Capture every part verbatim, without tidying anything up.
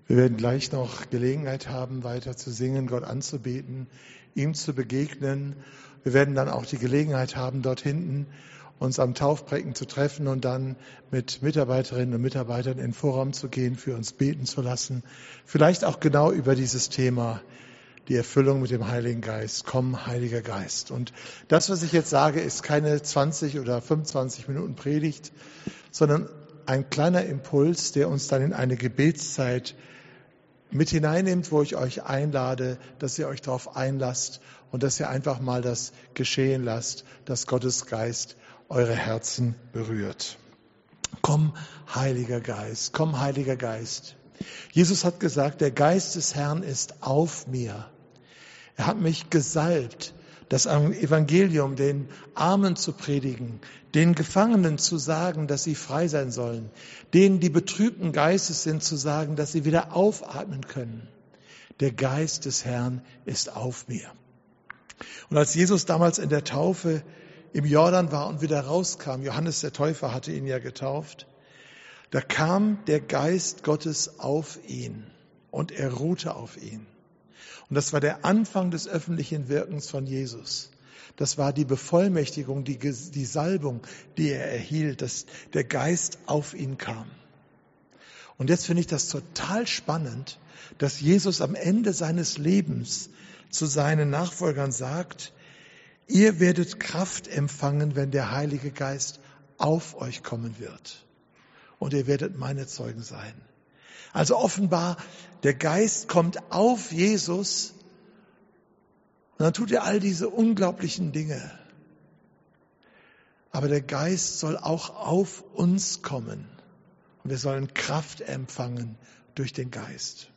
Wir werden gleich noch Gelegenheit haben, weiter zu singen, Gott anzubeten, ihm zu begegnen. Wir werden dann auch die Gelegenheit haben, dort hinten uns am Taufbecken zu treffen und dann mit Mitarbeiterinnen und Mitarbeitern in den Vorraum zu gehen, für uns beten zu lassen. Vielleicht auch genau über dieses Thema, die Erfüllung mit dem Heiligen Geist. Komm, Heiliger Geist. Und das, was ich jetzt sage, ist keine zwanzig oder fünfundzwanzig Minuten Predigt, sondern ein kleiner Impuls, der uns dann in eine Gebetszeit mit hineinnimmt, wo ich euch einlade, dass ihr euch darauf einlasst und dass ihr einfach mal das geschehen lasst, dass Gottes Geist eure Herzen berührt. Komm, Heiliger Geist, komm, Heiliger Geist. Jesus hat gesagt, der Geist des Herrn ist auf mir. Er hat mich gesalbt, das Evangelium den Armen zu predigen, den Gefangenen zu sagen, dass sie frei sein sollen, denen, die betrübten Geistes sind, zu sagen, dass sie wieder aufatmen können. Der Geist des Herrn ist auf mir. Und als Jesus damals in der Taufe im Jordan war und wieder rauskam, Johannes der Täufer hatte ihn ja getauft, da kam der Geist Gottes auf ihn und er ruhte auf ihn. Und das war der Anfang des öffentlichen Wirkens von Jesus. Das war die Bevollmächtigung, die, die Salbung, die er erhielt, dass der Geist auf ihn kam. Und jetzt finde ich das total spannend, dass Jesus am Ende seines Lebens zu seinen Nachfolgern sagt, ihr werdet Kraft empfangen, wenn der Heilige Geist auf euch kommen wird. Und ihr werdet meine Zeugen sein. Also offenbar, der Geist kommt auf Jesus und dann tut er all diese unglaublichen Dinge. Aber der Geist soll auch auf uns kommen und wir sollen Kraft empfangen durch den Geist.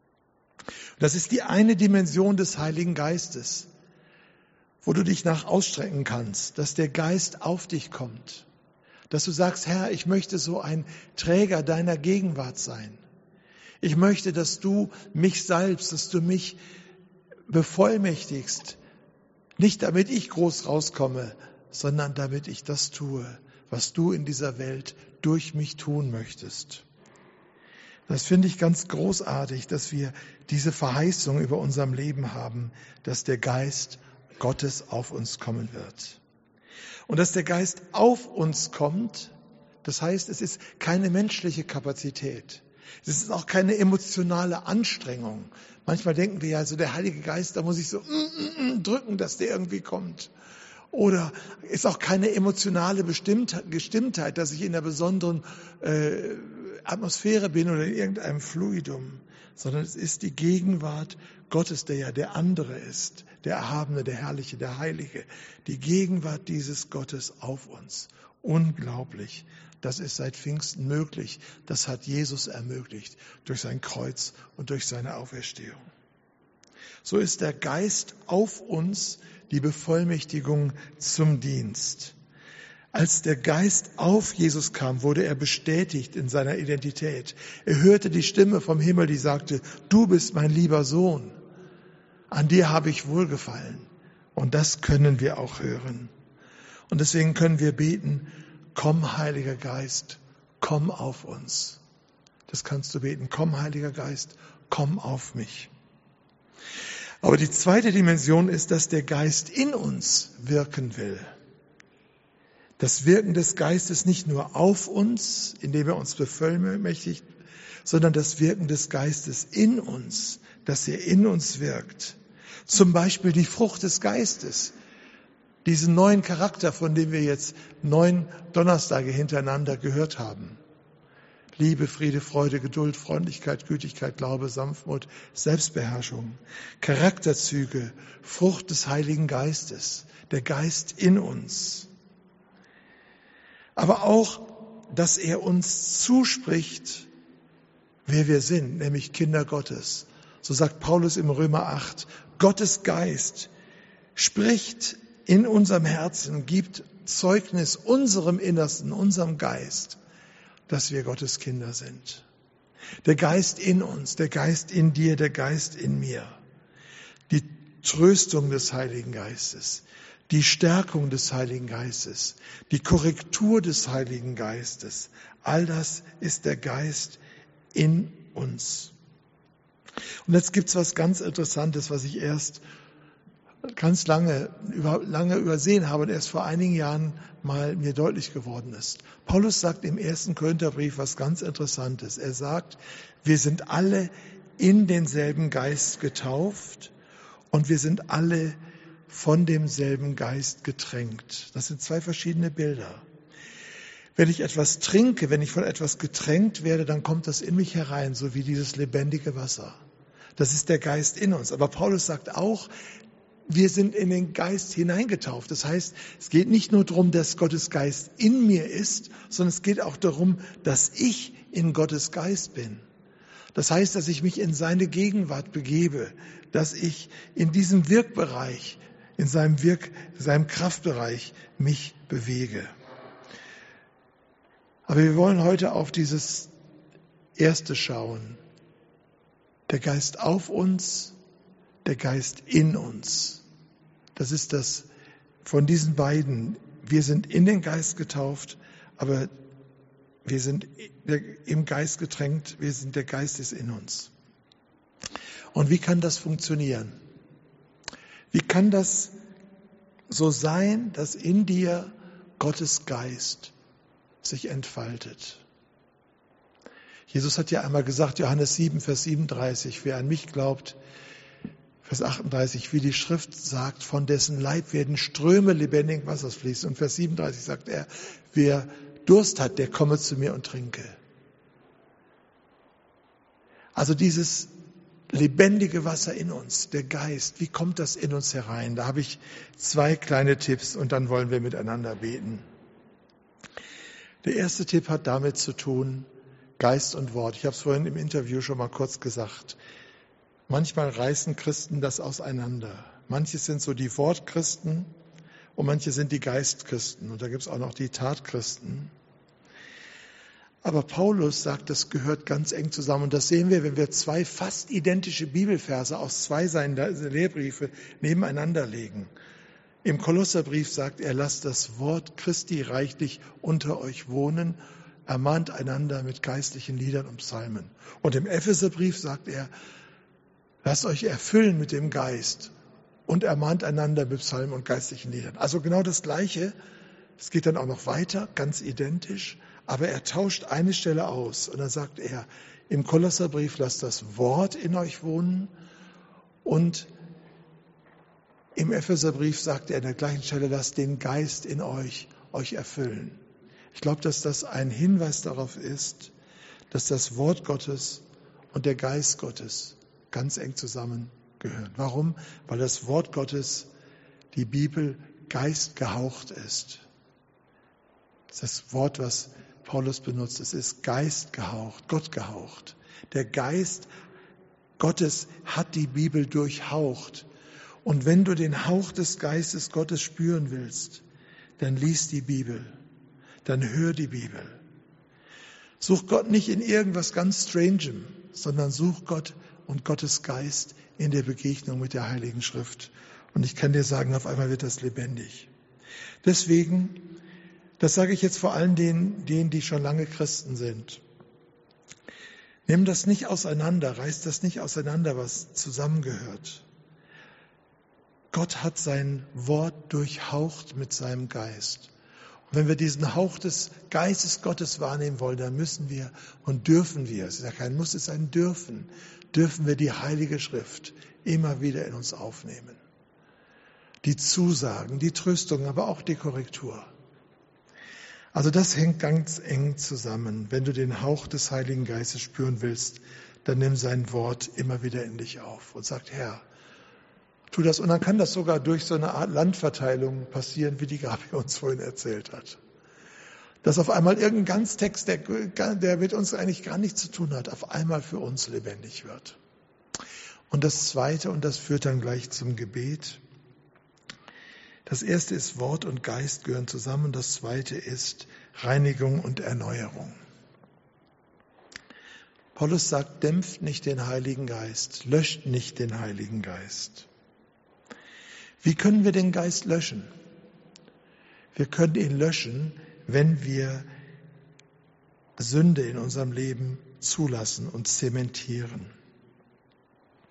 Das ist die eine Dimension des Heiligen Geistes, wo du dich nach ausstrecken kannst, dass der Geist auf dich kommt. Dass du sagst, Herr, ich möchte so ein Träger deiner Gegenwart sein. Ich möchte, dass du mich salbst, dass du mich bevollmächtigst. Nicht damit ich groß rauskomme, sondern damit ich das tue, was du in dieser Welt durch mich tun möchtest. Das finde ich ganz großartig, dass wir diese Verheißung über unserem Leben haben, dass der Geist Gottes auf uns kommen wird. Und dass der Geist auf uns kommt, das heißt, es ist keine menschliche Kapazität. Es ist auch keine emotionale Anstrengung. Manchmal denken wir ja, so der Heilige Geist, da muss ich so mm, mm, mm, drücken, dass der irgendwie kommt. Oder ist auch keine emotionale Bestimmtheit, dass ich in einer besonderen äh, Atmosphäre bin oder in irgendeinem Fluidum, sondern es ist die Gegenwart Gottes, der ja der andere ist, der Erhabene, der Herrliche, der Heilige. Die Gegenwart dieses Gottes auf uns. Unglaublich. Das ist seit Pfingsten möglich. Das hat Jesus ermöglicht durch sein Kreuz und durch seine Auferstehung. So ist der Geist auf uns die Bevollmächtigung zum Dienst. Als der Geist auf Jesus kam, wurde er bestätigt in seiner Identität. Er hörte die Stimme vom Himmel, die sagte, du bist mein lieber Sohn. An dir habe ich wohlgefallen. Und das können wir auch hören. Und deswegen können wir beten, komm, Heiliger Geist, komm auf uns. Das kannst du beten. Komm, Heiliger Geist, komm auf mich. Aber die zweite Dimension ist, dass der Geist in uns wirken will. Das Wirken des Geistes nicht nur auf uns, indem er uns bevollmächtigt, sondern das Wirken des Geistes in uns, dass er in uns wirkt. Zum Beispiel die Frucht des Geistes. Diesen neuen Charakter, von dem wir jetzt neun Donnerstage hintereinander gehört haben. Liebe, Friede, Freude, Geduld, Freundlichkeit, Gütigkeit, Glaube, Sanftmut, Selbstbeherrschung. Charakterzüge, Frucht des Heiligen Geistes, der Geist in uns. Aber auch, dass er uns zuspricht, wer wir sind, nämlich Kinder Gottes. So sagt Paulus im Römer acht, Gottes Geist spricht in unserem Herzen, gibt Zeugnis unserem Innersten, unserem Geist, dass wir Gottes Kinder sind. Der Geist in uns, der Geist in dir, der Geist in mir. Die Tröstung des Heiligen Geistes, die Stärkung des Heiligen Geistes, die Korrektur des Heiligen Geistes, all das ist der Geist in uns. Und jetzt gibt's was ganz Interessantes, was ich erst ganz lange, über, lange übersehen habe und erst vor einigen Jahren mal mir deutlich geworden ist. Paulus sagt im ersten Korintherbrief was ganz Interessantes. Er sagt, wir sind alle in denselben Geist getauft und wir sind alle von demselben Geist getränkt. Das sind zwei verschiedene Bilder. Wenn ich etwas trinke, wenn ich von etwas getränkt werde, dann kommt das in mich herein, so wie dieses lebendige Wasser. Das ist der Geist in uns. Aber Paulus sagt auch, wir sind in den Geist hineingetauft. Das heißt, es geht nicht nur darum, dass Gottes Geist in mir ist, sondern es geht auch darum, dass ich in Gottes Geist bin. Das heißt, dass ich mich in seine Gegenwart begebe, dass ich in diesem Wirkbereich, in seinem Wirk, in seinem Kraftbereich mich bewege. Aber wir wollen heute auf dieses Erste schauen. Der Geist auf uns, der Geist in uns. Das ist das von diesen beiden. Wir sind in den Geist getauft, aber wir sind im Geist getränkt, wir sind, der Geist ist in uns. Und wie kann das funktionieren? Wie kann das so sein, dass in dir Gottes Geist sich entfaltet? Jesus hat ja einmal gesagt, Johannes sieben, Vers siebenunddreißig, wer an mich glaubt, Vers achtunddreißig, wie die Schrift sagt, von dessen Leib werden Ströme lebendigen Wassers fließen. Und Vers siebenunddreißig sagt er, wer Durst hat, der komme zu mir und trinke. Also dieses lebendige Wasser in uns, der Geist, wie kommt das in uns herein? Da habe ich zwei kleine Tipps und dann wollen wir miteinander beten. Der erste Tipp hat damit zu tun, Geist und Wort. Ich habe es vorhin im Interview schon mal kurz gesagt. Manchmal reißen Christen das auseinander. Manche sind so die Wortchristen und manche sind die Geistchristen. Und da gibt es auch noch die Tatchristen. Aber Paulus sagt, das gehört ganz eng zusammen. Und das sehen wir, wenn wir zwei fast identische Bibelverse aus zwei seiner Lehrbriefe nebeneinander legen. Im Kolosserbrief sagt er, lasst das Wort Christi reichlich unter euch wohnen, ermahnt einander mit geistlichen Liedern und Psalmen. Und im Epheserbrief sagt er, lasst euch erfüllen mit dem Geist und ermahnt einander mit Psalmen und geistlichen Liedern. Also genau das Gleiche. Es geht dann auch noch weiter, ganz identisch. Aber er tauscht eine Stelle aus. Und dann sagt er, im Kolosserbrief lasst das Wort in euch wohnen. Und im Epheserbrief sagt er an der gleichen Stelle, lasst den Geist in euch euch erfüllen. Ich glaube, dass das ein Hinweis darauf ist, dass das Wort Gottes und der Geist Gottes ganz eng zusammengehören. Warum? Weil das Wort Gottes, die Bibel, geistgehaucht ist. Das ist das Wort, was Paulus benutzt. Es ist geistgehaucht, Gott gehaucht. Der Geist Gottes hat die Bibel durchhaucht. Und wenn du den Hauch des Geistes Gottes spüren willst, dann lies die Bibel. Dann hör die Bibel. Such Gott nicht in irgendwas ganz Strangem, sondern such Gott und Gottes Geist in der Begegnung mit der Heiligen Schrift. Und ich kann dir sagen, auf einmal wird das lebendig. Deswegen, das sage ich jetzt vor allen denen, denen, die schon lange Christen sind. Nimm das nicht auseinander, reiß das nicht auseinander, was zusammengehört. Gott hat sein Wort durchhaucht mit seinem Geist. Und wenn wir diesen Hauch des Geistes Gottes wahrnehmen wollen, dann müssen wir und dürfen wir, es ist ja kein Muss, es ist ein Dürfen, dürfen wir die Heilige Schrift immer wieder in uns aufnehmen. Die Zusagen, die Tröstung, aber auch die Korrektur. Also das hängt ganz eng zusammen. Wenn du den Hauch des Heiligen Geistes spüren willst, dann nimm sein Wort immer wieder in dich auf und sag, Herr, tu das. Und dann kann das sogar durch so eine Art Landverteilung passieren, wie die Gabi uns vorhin erzählt hat. Dass auf einmal irgendein Ganztext, der, der mit uns eigentlich gar nichts zu tun hat, auf einmal für uns lebendig wird. Und das Zweite, und das führt dann gleich zum Gebet. Das Erste ist, Wort und Geist gehören zusammen. Das Zweite ist Reinigung und Erneuerung. Paulus sagt, dämpft nicht den Heiligen Geist, löscht nicht den Heiligen Geist. Wie können wir den Geist löschen? Wir können ihn löschen, wenn wir Sünde in unserem Leben zulassen und zementieren.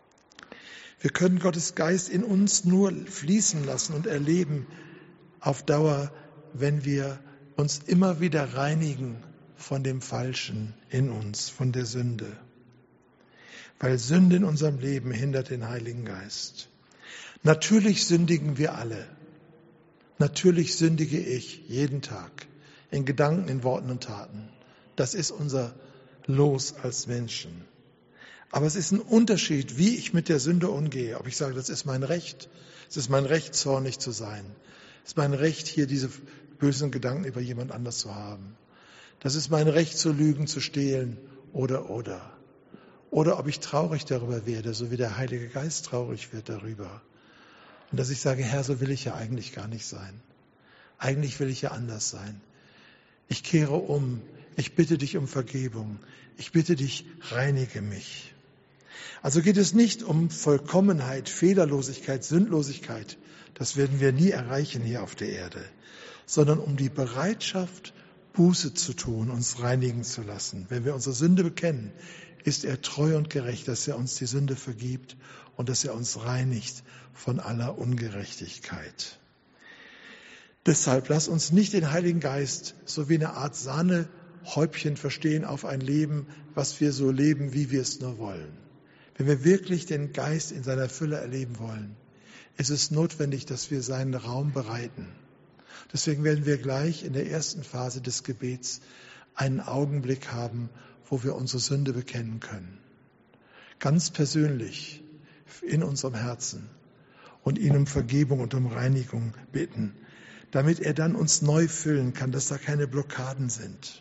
Wir können Gottes Geist in uns nur fließen lassen und erleben auf Dauer, wenn wir uns immer wieder reinigen von dem Falschen in uns, von der Sünde. Weil Sünde in unserem Leben hindert den Heiligen Geist. Natürlich sündigen wir alle. Natürlich sündige ich jeden Tag, in Gedanken, in Worten und Taten. Das ist unser Los als Menschen. Aber es ist ein Unterschied, wie ich mit der Sünde umgehe. Ob ich sage, das ist mein Recht, es ist mein Recht, zornig zu sein. Es ist mein Recht, hier diese bösen Gedanken über jemand anders zu haben. Das ist mein Recht, zu lügen, zu stehlen oder, oder. Oder ob ich traurig darüber werde, so wie der Heilige Geist traurig wird darüber. Und dass ich sage, Herr, so will ich ja eigentlich gar nicht sein. Eigentlich will ich ja anders sein. Ich kehre um. Ich bitte dich um Vergebung. Ich bitte dich, reinige mich. Also geht es nicht um Vollkommenheit, Fehlerlosigkeit, Sündlosigkeit. Das werden wir nie erreichen hier auf der Erde. Sondern um die Bereitschaft, Buße zu tun, uns reinigen zu lassen. Wenn wir unsere Sünde bekennen, ist er treu und gerecht, dass er uns die Sünde vergibt und dass er uns reinigt von aller Ungerechtigkeit. Deshalb lass uns nicht den Heiligen Geist so wie eine Art Sahnehäubchen verstehen auf ein Leben, was wir so leben, wie wir es nur wollen. Wenn wir wirklich den Geist in seiner Fülle erleben wollen, ist es notwendig, dass wir seinen Raum bereiten. Deswegen werden wir gleich in der ersten Phase des Gebets einen Augenblick haben, wo wir unsere Sünde bekennen können. Ganz persönlich in unserem Herzen und ihn um Vergebung und um Reinigung bitten, damit er dann uns neu füllen kann, dass da keine Blockaden sind.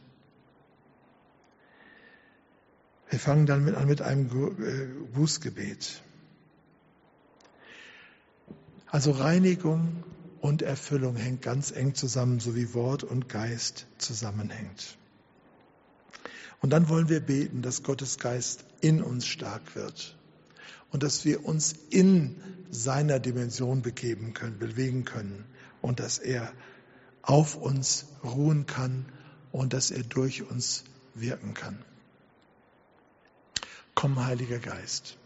Wir fangen dann mit an mit einem Bußgebet. Also Reinigung und Erfüllung hängt ganz eng zusammen, so wie Wort und Geist zusammenhängt. Und dann wollen wir beten, dass Gottes Geist in uns stark wird und dass wir uns in seiner Dimension begeben können, bewegen können und dass er auf uns ruhen kann und dass er durch uns wirken kann. Komm, Heiliger Geist.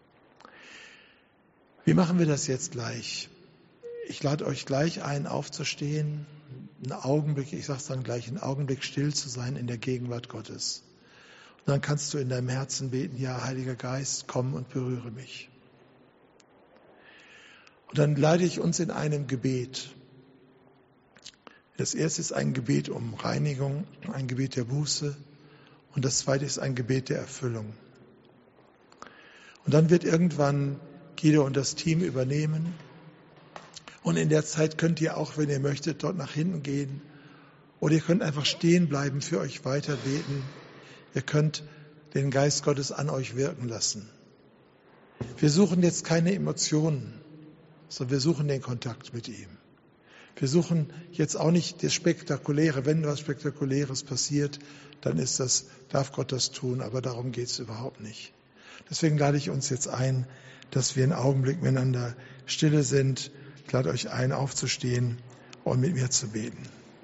Wie machen wir das jetzt gleich? Ich lade euch gleich ein, aufzustehen, einen Augenblick, ich sage es dann gleich, einen Augenblick still zu sein in der Gegenwart Gottes. Und dann kannst du in deinem Herzen beten, ja, Heiliger Geist, komm und berühre mich. Und dann leite ich uns in einem Gebet. Das erste ist ein Gebet um Reinigung, ein Gebet der Buße. Und das zweite ist ein Gebet der Erfüllung. Und dann wird irgendwann Guido und das Team übernehmen. Und in der Zeit könnt ihr auch, wenn ihr möchtet, dort nach hinten gehen. Oder ihr könnt einfach stehen bleiben, für euch weiter beten. Ihr könnt den Geist Gottes an euch wirken lassen. Wir suchen jetzt keine Emotionen, sondern wir suchen den Kontakt mit ihm. Wir suchen jetzt auch nicht das Spektakuläre. Wenn was Spektakuläres passiert, dann ist das, darf Gott das tun, aber darum geht es überhaupt nicht. Deswegen lade ich uns jetzt ein, dass wir einen Augenblick miteinander stille sind. Ich lade euch ein, aufzustehen und mit mir zu beten.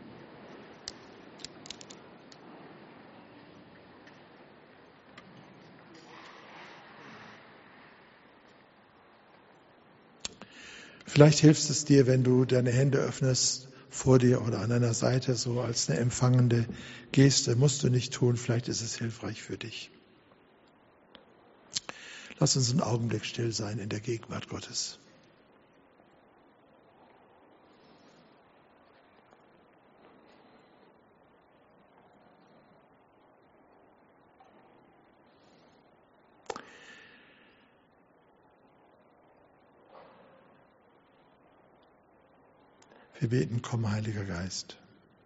Vielleicht hilft es dir, wenn du deine Hände öffnest vor dir oder an deiner Seite, so als eine empfangende Geste. Musst du nicht tun, vielleicht ist es hilfreich für dich. Lass uns einen Augenblick still sein in der Gegenwart Gottes. Wir beten, komm, Heiliger Geist.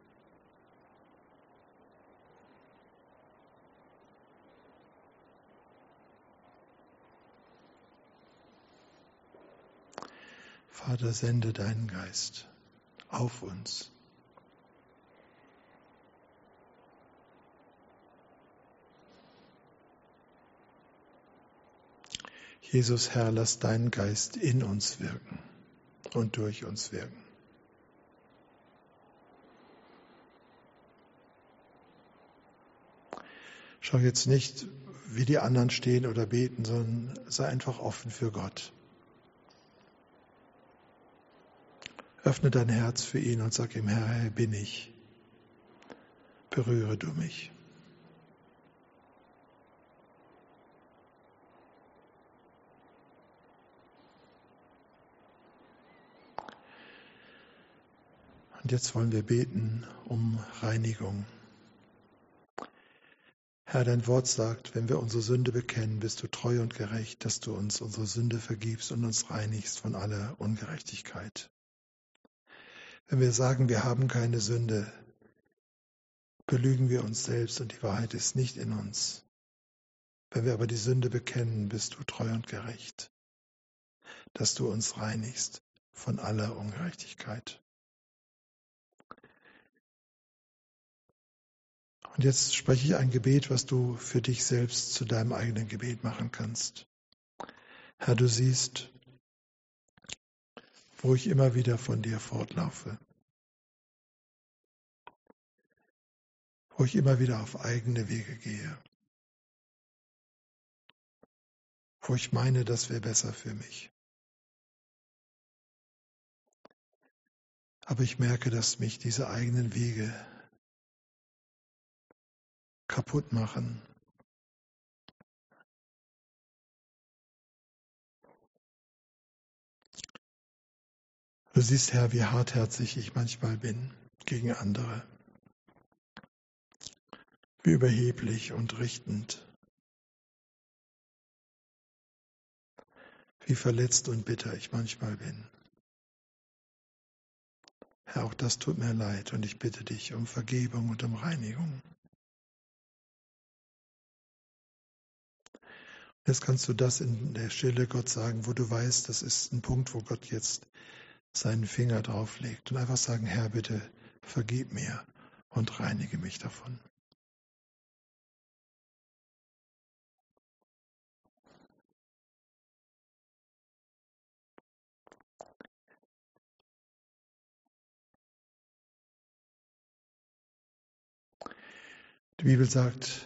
Vater, sende deinen Geist auf uns. Jesus, Herr, lass deinen Geist in uns wirken und durch uns wirken. Schau jetzt nicht, wie die anderen stehen oder beten, sondern sei einfach offen für Gott. Öffne dein Herz für ihn und sag ihm, Herr, hier bin ich. Berühre du mich. Und jetzt wollen wir beten um Reinigung. Herr, dein Wort sagt, wenn wir unsere Sünde bekennen, bist du treu und gerecht, dass du uns unsere Sünde vergibst und uns reinigst von aller Ungerechtigkeit. Wenn wir sagen, wir haben keine Sünde, belügen wir uns selbst und die Wahrheit ist nicht in uns. Wenn wir aber die Sünde bekennen, bist du treu und gerecht, dass du uns reinigst von aller Ungerechtigkeit. Und jetzt spreche ich ein Gebet, was du für dich selbst zu deinem eigenen Gebet machen kannst. Herr, du siehst, wo ich immer wieder von dir fortlaufe, wo ich immer wieder auf eigene Wege gehe, wo ich meine, das wäre besser für mich. Aber ich merke, dass mich diese eigenen Wege kaputt machen. Du siehst, Herr, wie hartherzig ich manchmal bin gegen andere, wie überheblich und richtend, wie verletzt und bitter ich manchmal bin. Herr, auch das tut mir leid und ich bitte dich um Vergebung und um Reinigung. Jetzt kannst du das in der Stille Gott sagen, wo du weißt, das ist ein Punkt, wo Gott jetzt seinen Finger drauflegt und einfach sagen, Herr, bitte vergib mir und reinige mich davon. Die Bibel sagt,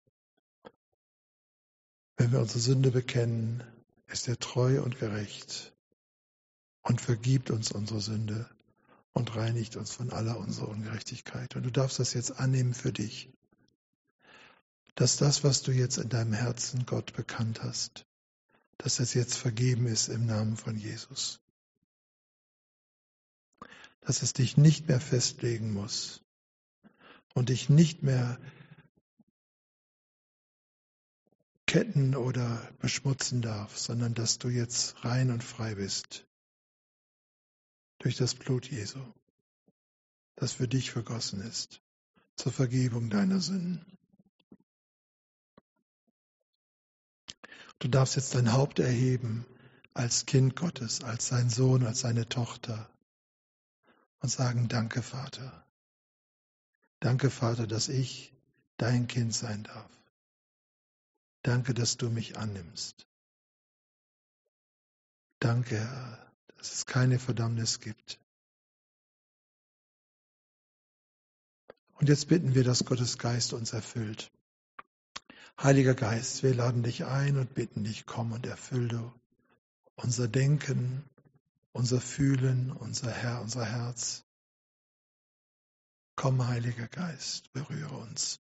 wenn wir unsere Sünde bekennen, ist er treu und gerecht und vergibt uns unsere Sünde und reinigt uns von aller unserer Ungerechtigkeit. Und du darfst das jetzt annehmen für dich, dass das, was du jetzt in deinem Herzen Gott bekannt hast, dass es jetzt vergeben ist im Namen von Jesus. Dass es dich nicht mehr festlegen muss und dich nicht mehr ketten oder beschmutzen darf, sondern dass du jetzt rein und frei bist durch das Blut Jesu, das für dich vergossen ist, zur Vergebung deiner Sünden. Du darfst jetzt dein Haupt erheben als Kind Gottes, als sein Sohn, als seine Tochter und sagen, danke Vater. Danke Vater, dass ich dein Kind sein darf. Danke, dass du mich annimmst. Danke, Herr, dass es keine Verdammnis gibt. Und jetzt bitten wir, dass Gottes Geist uns erfüllt. Heiliger Geist, wir laden dich ein und bitten dich, komm und erfülle unser Denken, unser Fühlen, unser Herr, unser Herz. Komm, Heiliger Geist, berühre uns.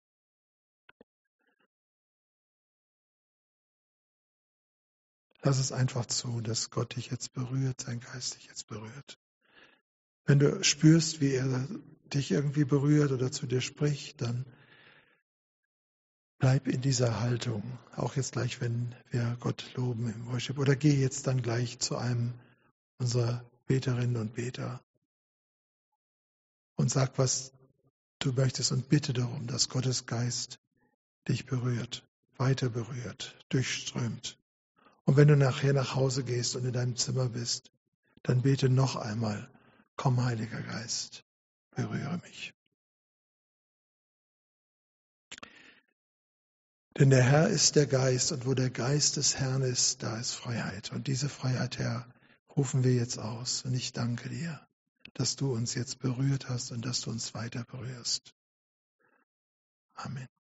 Lass es einfach zu, dass Gott dich jetzt berührt, sein Geist dich jetzt berührt. Wenn du spürst, wie er dich irgendwie berührt oder zu dir spricht, dann bleib in dieser Haltung. Auch jetzt gleich, wenn wir Gott loben im Worship. Oder geh jetzt dann gleich zu einem unserer Beterinnen und Beter und sag, was du möchtest und bitte darum, dass Gottes Geist dich berührt, weiter berührt, durchströmt. Und wenn du nachher nach Hause gehst und in deinem Zimmer bist, dann bete noch einmal, komm Heiliger Geist, berühre mich. Denn der Herr ist der Geist und wo der Geist des Herrn ist, da ist Freiheit. Und diese Freiheit, Herr, rufen wir jetzt aus. Und ich danke dir, dass du uns jetzt berührt hast und dass du uns weiter berührst. Amen.